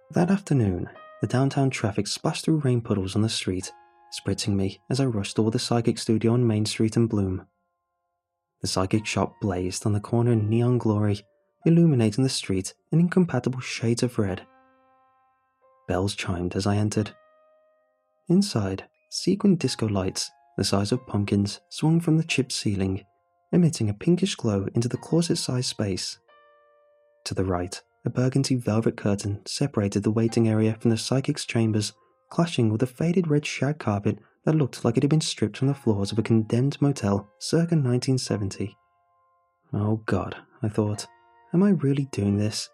That afternoon, the downtown traffic splashed through rain puddles on the street, spritzing me as I rushed toward the psychic studio on Main Street in Bloom. The psychic shop blazed on the corner in neon glory, illuminating the street in incompatible shades of red. Bells chimed as I entered. Inside, sequin disco lights, the size of pumpkins, swung from the chipped ceiling, emitting a pinkish glow into the closet-sized space. To the right, a burgundy velvet curtain separated the waiting area from the psychic's chambers, clashing with a faded red shag carpet that looked like it had been stripped from the floors of a condemned motel circa 1970. Oh God, I thought, am I really doing this?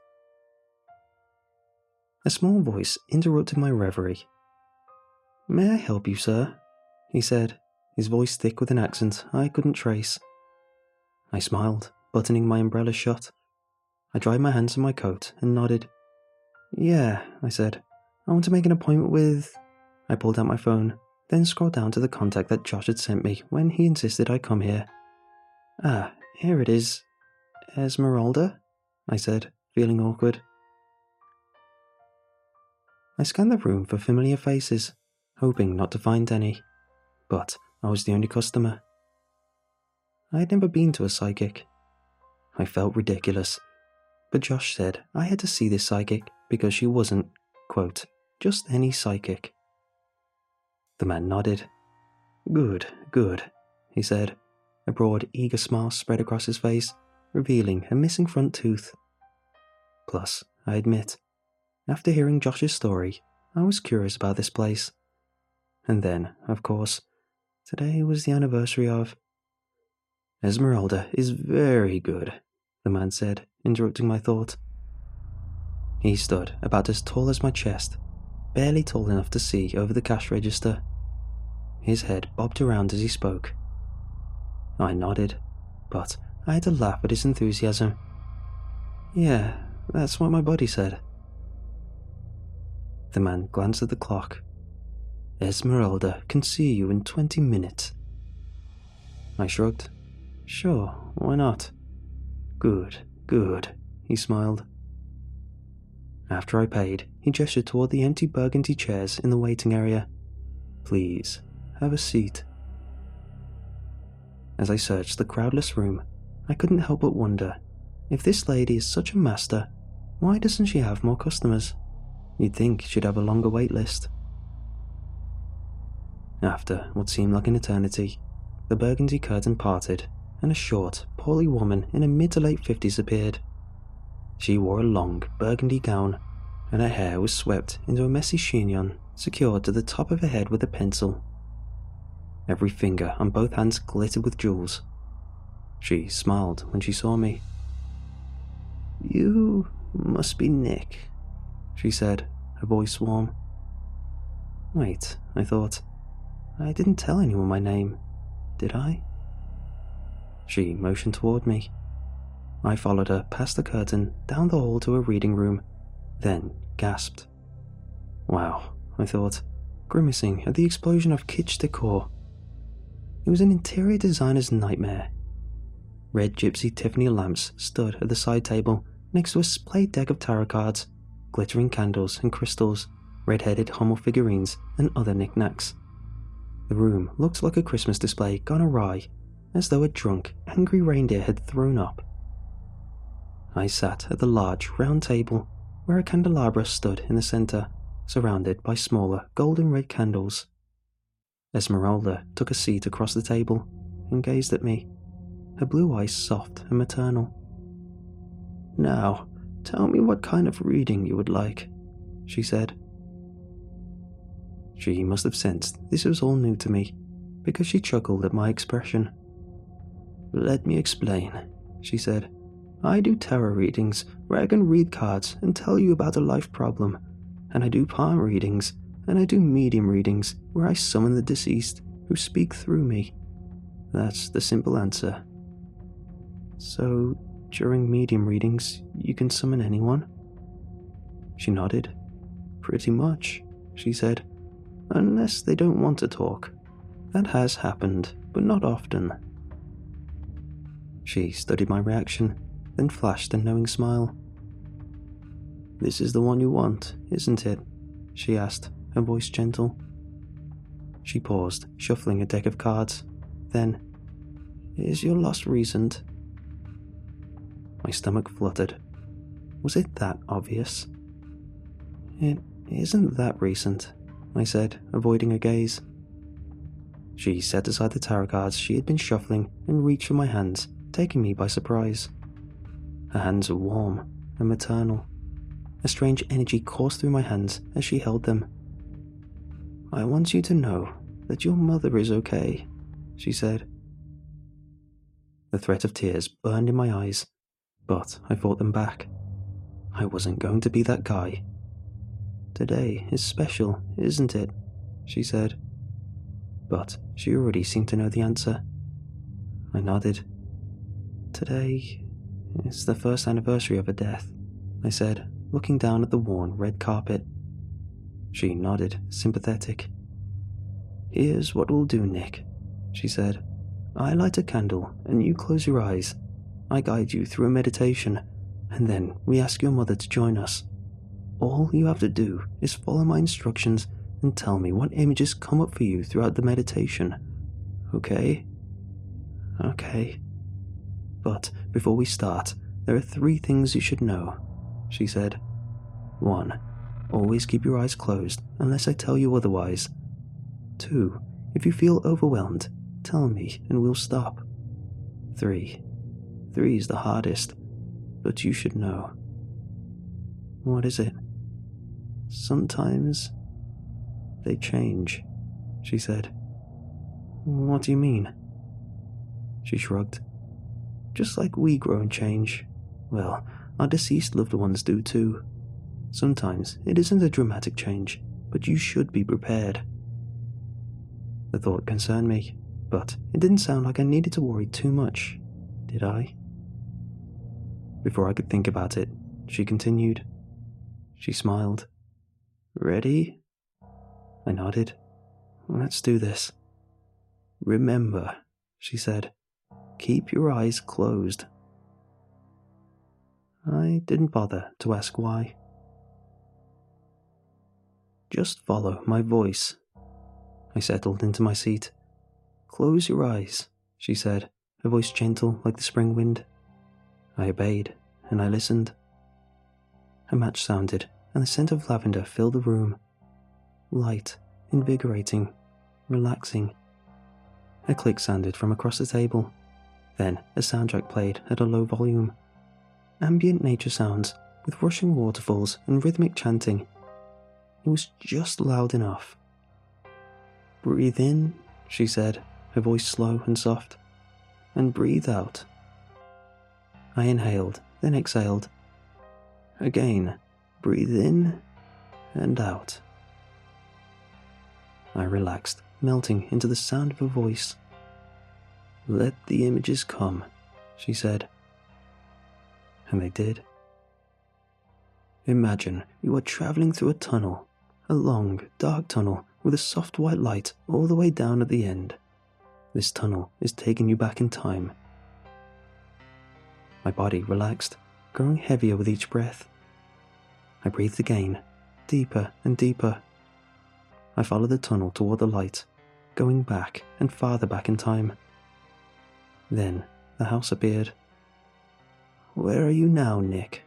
A small voice interrupted my reverie. "May I help you, sir?" he said, his voice thick with an accent I couldn't trace. I smiled, buttoning my umbrella shut. I dried my hands on my coat and nodded. "Yeah," I said. "I want to make an appointment with—" I pulled out my phone, then scrolled down to the contact that Josh had sent me when he insisted I come here. "Ah, here it is. Esmeralda?" I said, feeling awkward. I scanned the room for familiar faces, hoping not to find any, but I was the only customer. I had never been to a psychic. I felt ridiculous, but Josh said I had to see this psychic because she wasn't, quote, just any psychic. The man nodded. Good, he said, a broad, eager smile spread across his face, revealing a missing front tooth. Plus, I admit, after hearing Josh's story, I was curious about this place. And then, of course, today was the anniversary of... "Esmeralda is very good," the man said, interrupting my thought. He stood about as tall as my chest, barely tall enough to see over the cash register. His head bobbed around as he spoke. I nodded, but I had to laugh at his enthusiasm. "Yeah, that's what my buddy said." The man glanced at the clock. "Esmeralda can see you in 20 minutes. I shrugged. "Sure, why not?" Good, he smiled. After I paid, he gestured toward the empty burgundy chairs in the waiting area. "Please, have a seat." As I searched the crowdless room, I couldn't help but wonder, if this lady is such a master, why doesn't she have more customers? You'd think she'd have a longer wait list. After what seemed like an eternity, the burgundy curtain parted, and a short, portly woman in her mid to late 50s appeared. She wore a long, burgundy gown, and her hair was swept into a messy chignon secured to the top of her head with a pencil. Every finger on both hands glittered with jewels. She smiled when she saw me. "You must be Nick," she said, her voice warm. Wait, I thought. I didn't tell anyone my name, did I? She motioned toward me. I followed her past the curtain, down the hall to a reading room, then gasped. Wow, I thought, grimacing at the explosion of kitsch decor. It was an interior designer's nightmare. Red gypsy Tiffany lamps stood at the side table next to a splayed deck of tarot cards, glittering candles and crystals, red-headed Hummel figurines, and other knickknacks. The room looked like a Christmas display gone awry, as though a drunk, angry reindeer had thrown up. I sat at the large, round table, where a candelabra stood in the center, surrounded by smaller, golden red candles. Esmeralda took a seat across the table and gazed at me, her blue eyes soft and maternal. "Now, tell me what kind of reading you would like," she said. She must have sensed this was all new to me, because she chuckled at my expression. "Let me explain," she said. "I do tarot readings where I can read cards and tell you about a life problem, and I do palm readings, and I do medium readings where I summon the deceased who speak through me. That's the simple answer." "So, during medium readings, you can summon anyone?" She nodded. "Pretty much," she said. "Unless they don't want to talk. That has happened, but not often." She studied my reaction, then flashed a knowing smile. "This is the one you want, isn't it?" she asked, her voice gentle. She paused, shuffling a deck of cards. Then, "Is your loss recent?" My stomach fluttered. Was it that obvious? "It isn't that recent," I said, avoiding her gaze. She set aside the tarot cards she had been shuffling and reached for my hands, taking me by surprise. Her hands were warm and maternal. A strange energy coursed through my hands as she held them. "I want you to know that your mother is okay," she said. The threat of tears burned in my eyes, but I fought them back. I wasn't going to be that guy. "Today is special, isn't it?" she said. But she already seemed to know the answer. I nodded. "Today is the first anniversary of her death," I said, looking down at the worn red carpet. She nodded, sympathetic. "Here's what we'll do, Nick," she said. "I light a candle and you close your eyes. I guide you through a meditation, and then we ask your mother to join us. All you have to do is follow my instructions and tell me what images come up for you throughout the meditation. Okay?" "Okay. But before we start, there are 3 things you should know," she said. 1. Always keep your eyes closed unless I tell you otherwise. 2. If you feel overwhelmed, tell me and we'll stop. 3. 3 is the hardest, but you should know." "What is it?" "Sometimes they change," she said. "What do you mean?" She shrugged. "Just like we grow and change, well, our deceased loved ones do too. Sometimes it isn't a dramatic change, but you should be prepared." The thought concerned me, but it didn't sound like I needed to worry too much, did I? Before I could think about it, she continued. She smiled. "Ready?" I nodded. "Let's do this." "Remember," she said, "keep your eyes closed." I didn't bother to ask why. "Just follow my voice." I settled into my seat. "Close your eyes," she said, her voice gentle like the spring wind. I obeyed, and I listened. A match sounded, and the scent of lavender filled the room. Light, invigorating, relaxing. A click sounded from across the table. Then a soundtrack played at a low volume. Ambient nature sounds with rushing waterfalls and rhythmic chanting. It was just loud enough. "Breathe in," she said, her voice slow and soft, "and breathe out." I inhaled, then exhaled. Again, breathe in and out. I relaxed, melting into the sound of her voice. "Let the images come," she said. And they did. Imagine you are traveling through a tunnel, a long, dark tunnel with a soft white light all the way down at the end. This tunnel is taking you back in time. My body relaxed, growing heavier with each breath. I breathed again, deeper and deeper. I followed the tunnel toward the light, going back and farther back in time. Then the house appeared. "Where are you now, Nick?"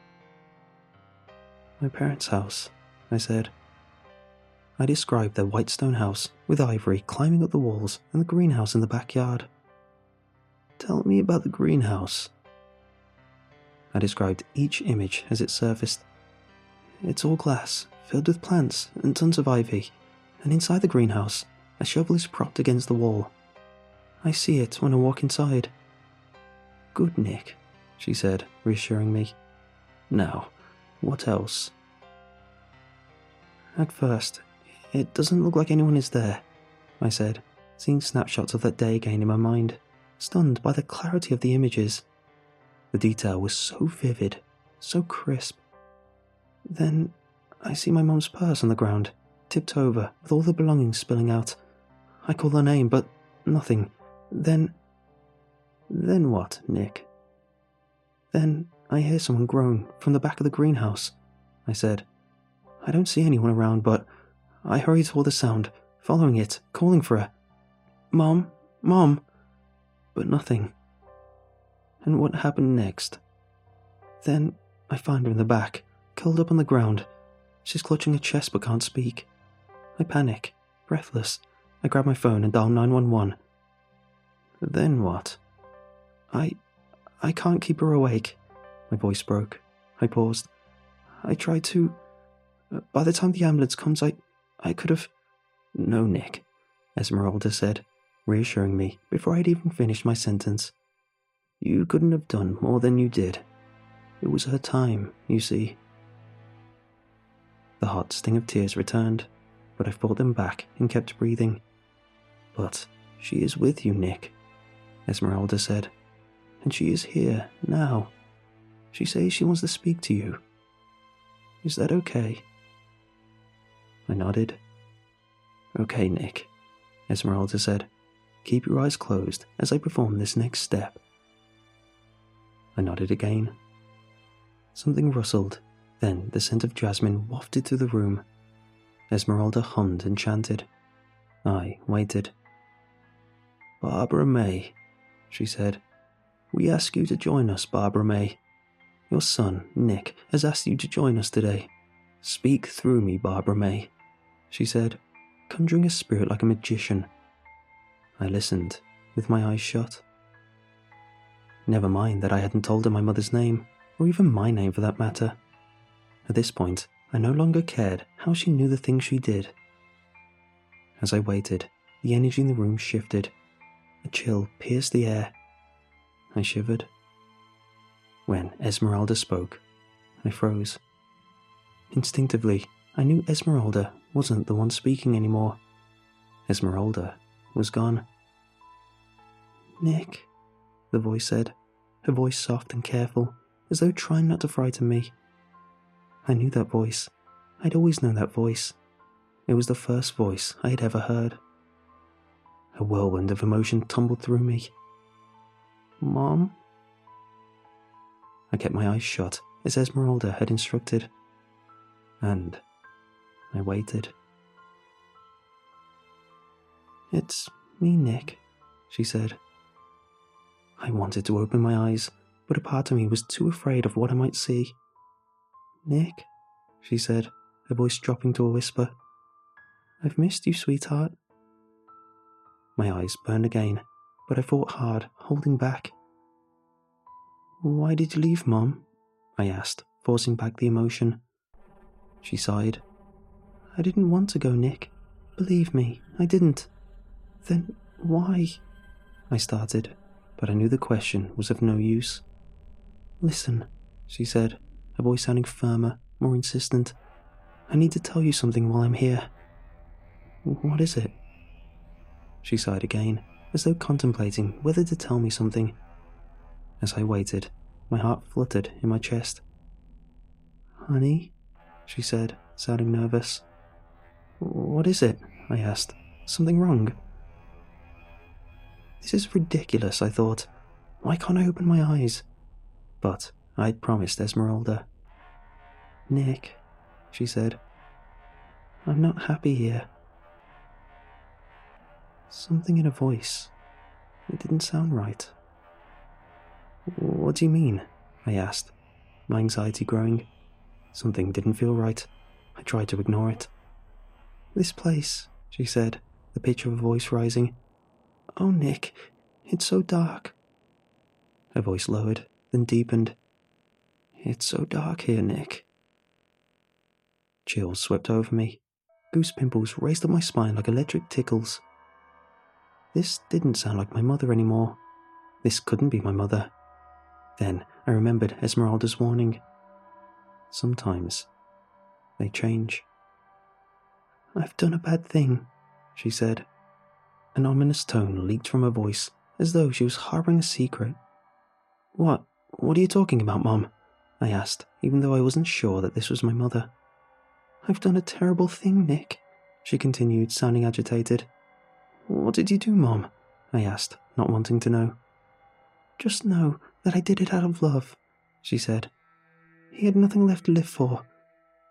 "My parents' house," I said. I described their white stone house with ivory climbing up the walls and the greenhouse in the backyard. "Tell me about the greenhouse." I described each image as it surfaced. "It's all glass, filled with plants and tons of ivy, and inside the greenhouse, a shovel is propped against the wall. I see it when I walk inside." "Good, Nick," she said, reassuring me. "Now, what else?" "At first, it doesn't look like anyone is there," I said, seeing snapshots of that day again in my mind, stunned by the clarity of the images. The detail was so vivid, so crisp. Then I see my mum's purse on the ground, tipped over, with all the belongings spilling out. I call her name, but nothing. Then what, Nick? Then I hear someone groan from the back of the greenhouse, I said. I don't see anyone around, but I hurried toward the sound, following it, calling for her. Mom, Mom, but nothing. And what happened next? Then I find her in the back, curled up on the ground. She's clutching her chest but can't speak. I panic, breathless. I grab my phone and dial 911. Then what? I can't keep her awake. My voice broke. I paused. I tried to... By the time the ambulance comes, I could have... No, Nick, Esmeralda said, reassuring me before I'd even finished my sentence. You couldn't have done more than you did. It was her time, you see. The hot sting of tears returned, but I fought them back and kept breathing. But she is with you, Nick, Esmeralda said, and she is here now. She says she wants to speak to you. Is that okay? I nodded. Okay, Nick, Esmeralda said. Keep your eyes closed as I perform this next step. I nodded again. Something rustled, then the scent of jasmine wafted through the room. Esmeralda hummed and chanted. I waited. Barbara May, she said. We ask you to join us, Barbara May. Your son, Nick, has asked you to join us today. Speak through me, Barbara May, she said, conjuring a spirit like a magician. I listened, with my eyes shut. Never mind that I hadn't told her my mother's name, or even my name for that matter. At this point, I no longer cared how she knew the things she did. As I waited, the energy in the room shifted. A chill pierced the air. I shivered. When Esmeralda spoke, I froze. Instinctively, I knew Esmeralda wasn't the one speaking anymore. Esmeralda was gone. Nick, the voice said, her voice soft and careful, as though trying not to frighten me. I knew that voice. I'd always known that voice. It was the first voice I had ever heard. A whirlwind of emotion tumbled through me. Mom? I kept my eyes shut as Esmeralda had instructed. And I waited. It's me, Nick, she said. I wanted to open my eyes, but a part of me was too afraid of what I might see. Nick, she said, her voice dropping to a whisper. I've missed you, sweetheart. My eyes burned again, but I fought hard, holding back. Why did you leave, Mom? I asked, forcing back the emotion. She sighed. I didn't want to go, Nick. Believe me, I didn't. Then why? I started, but I knew the question was of no use. Listen, she said, her voice sounding firmer, more insistent. I need to tell you something while I'm here. What is it? She sighed again, as though contemplating whether to tell me something. As I waited, my heart fluttered in my chest. Honey, she said, sounding nervous. What is it? I asked. Something wrong? This is ridiculous, I thought. Why can't I open my eyes? But I'd promised Esmeralda. Nick, she said. I'm not happy here. Something in her voice. It didn't sound right. What do you mean? I asked, my anxiety growing. Something didn't feel right. I tried to ignore it. This place, she said, the pitch of her voice rising. Oh, Nick, it's so dark. Her voice lowered, then deepened. It's so dark here, Nick. Chills swept over me. Goose pimples raced up my spine like electric tickles. This didn't sound like my mother anymore. This couldn't be my mother. Then I remembered Esmeralda's warning. Sometimes they change. I've done a bad thing, she said. An ominous tone leaked from her voice, as though she was harboring a secret. What are you talking about, Mom? I asked, even though I wasn't sure that this was my mother. I've done a terrible thing, Nick, she continued, sounding agitated. What did you do, Mom? I asked, not wanting to know. Just know that I did it out of love, she said. He had nothing left to live for.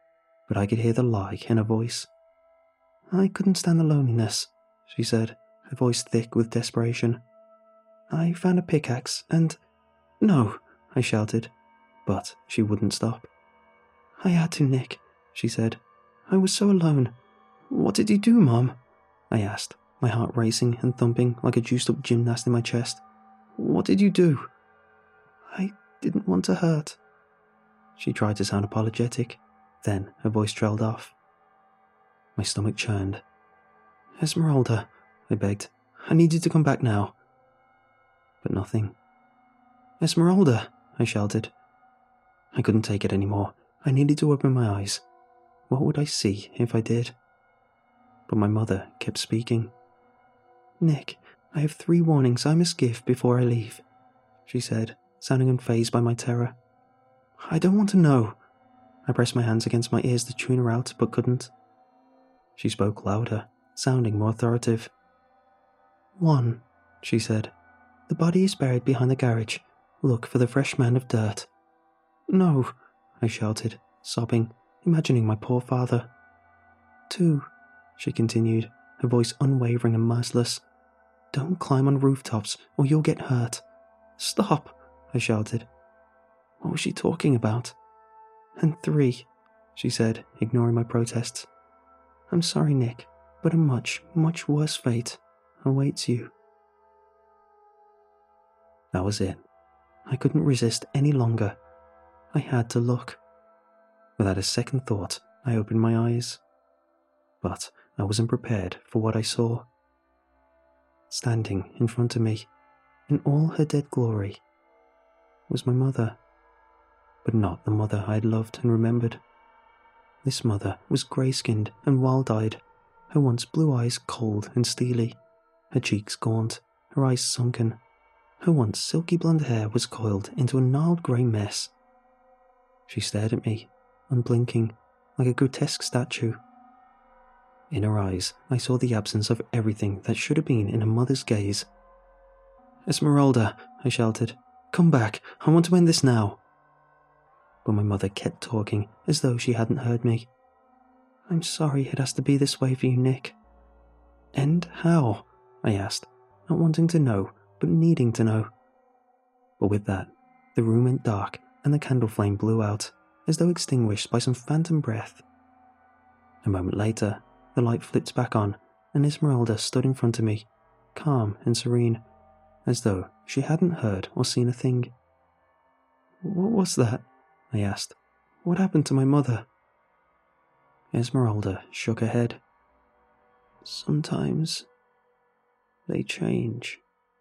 but I could hear the lie in her voice. I couldn't stand the loneliness, she said, her voice thick with desperation. I found a pickaxe and... No, I shouted, but she wouldn't stop. I had to, Nick, she said. I was so alone. What did you do, Mom? I asked, my heart racing and thumping like a juiced-up gymnast in my chest. What did you do? I didn't want to hurt. She tried to sound apologetic, then her voice trailed off. My stomach churned. Esmeralda, I begged. I need you to come back now. But nothing. Esmeralda, I shouted. I couldn't take it anymore. I needed to open my eyes. What would I see if I did? But my mother kept speaking. Nick, I have 3 warnings I must give before I leave, she said, sounding unfazed by my terror. I don't want to know. I pressed my hands against my ears to tune her out, but couldn't. She spoke louder, sounding more authoritative. 1, she said. The body is buried behind the garage. Look for the fresh mound of dirt. No, I shouted, sobbing, imagining my poor father. 2, she continued, her voice unwavering and merciless. Don't climb on rooftops or you'll get hurt. Stop, I shouted. What was she talking about? And 3, she said, ignoring my protests. I'm sorry, Nick, but a much, much worse fate awaits you. That was it. I couldn't resist any longer. I had to look. Without a second thought, I opened my eyes. But I wasn't prepared for what I saw. Standing in front of me, in all her dead glory, was my mother. But not the mother I had loved and remembered. This mother was grey-skinned and wild-eyed, her once blue eyes cold and steely, her cheeks gaunt, her eyes sunken. Her once silky blonde hair was coiled into a gnarled grey mess. She stared at me, unblinking, like a grotesque statue. In her eyes, I saw the absence of everything that should have been in a mother's gaze. Esmeralda, I shouted, come back, I want to end this now. But my mother kept talking as though she hadn't heard me. I'm sorry it has to be this way for you, Nick. End how? I asked, not wanting to know, but needing to know. But with that, the room went dark and the candle flame blew out, as though extinguished by some phantom breath. A moment later, the light flipped back on, and Esmeralda stood in front of me, calm and serene, as though she hadn't heard or seen a thing. What was that? I asked. What happened to my mother? Esmeralda shook her head. Sometimes they change.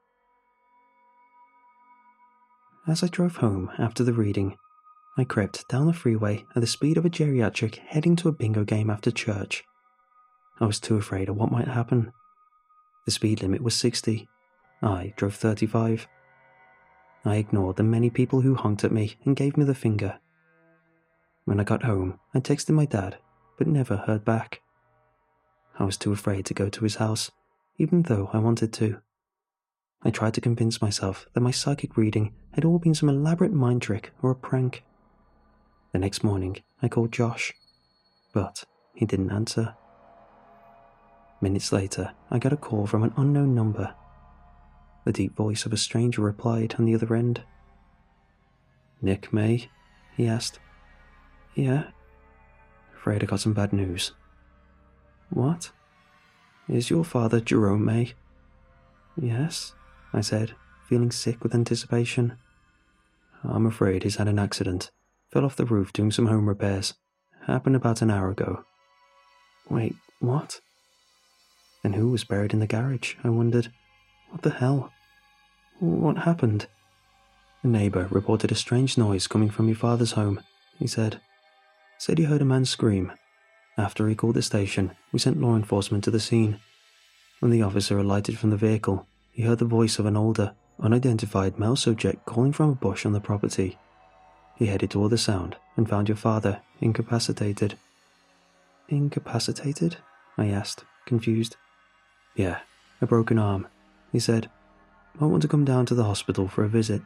As I drove home after the reading, I crept down the freeway at the speed of a geriatric heading to a bingo game after church. I was too afraid of what might happen. The speed limit was 60. I drove 35. I ignored the many people who honked at me and gave me the finger. When I got home, I texted my dad, but never heard back. I was too afraid to go to his house, even though I wanted to. I tried to convince myself that my psychic reading had all been some elaborate mind trick or a prank. The next morning, I called Josh, but he didn't answer. Minutes later, I got a call from an unknown number. The deep voice of a stranger replied on the other end. Nick May? He asked. Yeah? Afraid I got some bad news. What? Is your father Jerome May? Yes, I said, feeling sick with anticipation. I'm afraid he's had an accident. Fell off the roof doing some home repairs. Happened about an hour ago. Wait, what? Then who was buried in the garage, I wondered. What the hell? What happened? A neighbour reported a strange noise coming from your father's home, he said. Said he heard a man scream. After he called the station, we sent law enforcement to the scene. When the officer alighted from the vehicle, he heard the voice of an older, unidentified male subject calling from a bush on the property. He headed toward the sound and found your father incapacitated. Incapacitated? I asked, confused. Yeah, a broken arm, he said. Might want to come down to the hospital for a visit.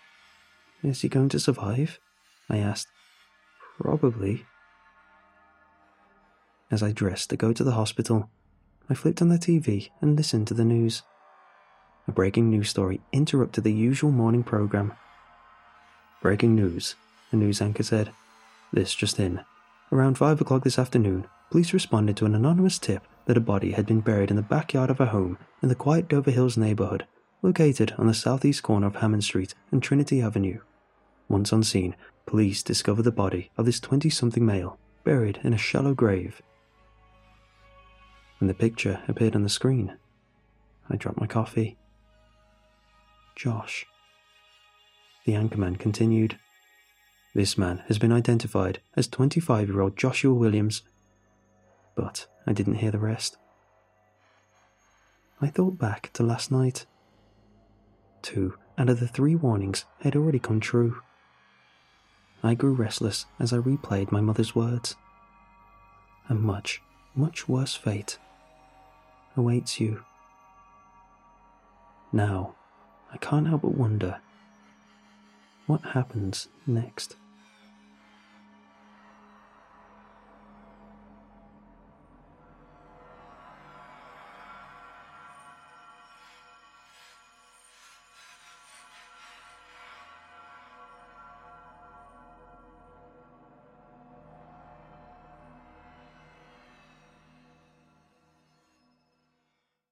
Is he going to survive? I asked. Probably. As I dressed to go to the hospital, I flipped on the TV and listened to the news. A breaking news story interrupted the usual morning program. "Breaking news," the news anchor said. "This just in. Around 5 o'clock this afternoon, police responded to an anonymous tip that a body had been buried in the backyard of a home in the quiet Dover Hills neighborhood, located on the southeast corner of Hammond Street and Trinity Avenue. Once on scene, police discovered the body of this 20-something male buried in a shallow grave." When the picture appeared on the screen, I dropped my coffee. "Josh," the anchorman continued. "This man has been identified as 25-year-old Joshua Williams." But I didn't hear the rest. I thought back to last night. 2 out of the 3 warnings had already come true. I grew restless as I replayed my mother's words. "A much, much worse fate awaits you." Now, I can't help but wonder, what happens next?